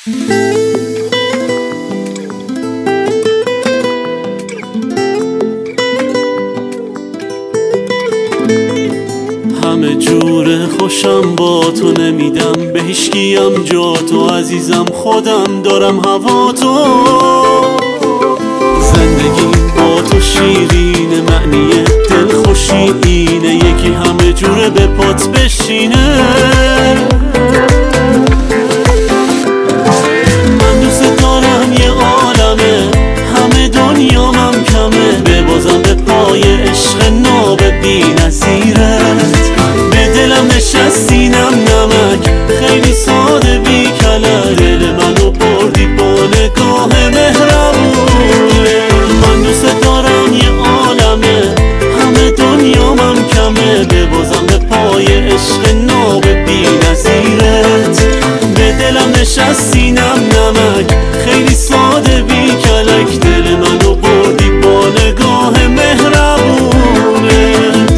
همه جور خوشم با تو نمیدم، به هیچکیم جا تو عزیزم، خودم دارم هوا تو. زندگی با تو شیرینه، معنی دلخوشی اینه، یکی همه جوره به پات بشینه. من دوست دارم یه عالمه، همه دنیامم کمه، ببازم به پای عشق ناب بی نظیرت. به دلم نشستینم نمک، خیلی ساده بی کلر، دل منو بردی با نگاه مهربونه. من دوست دارم یه عالمه، همه دنیامم کمه، ببازم به پای عشق ناب بی نظیرت. به دلم نشستینم نمک، خیلی ساده بی کلک، دل منو بردی با نگاه مهربونه.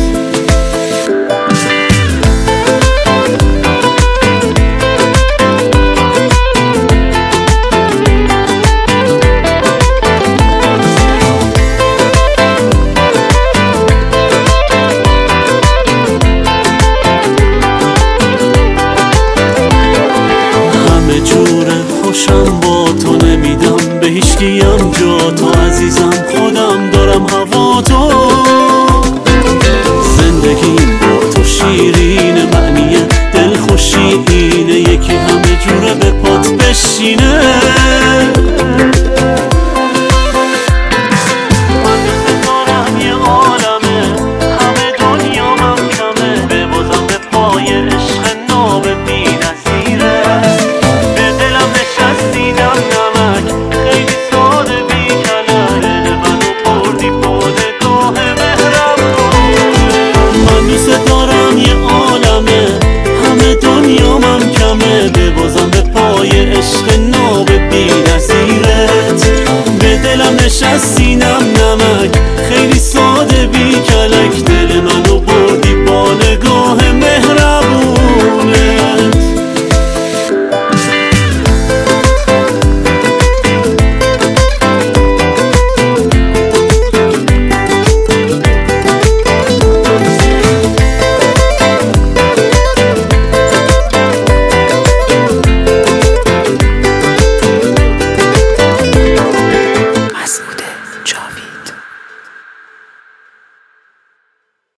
خوشم با تو نمیدم، به هیچکیم جا تو عزیزم، خودم دارم هوا تو. زندگی با تو شیرینه، معنی دلخوشی اینه، یکی همه جوره به پات بشینه. من دوست دارم یه عالمه، همه دنیامم کمه، ببازم به پای عشق ناب بی نظیر.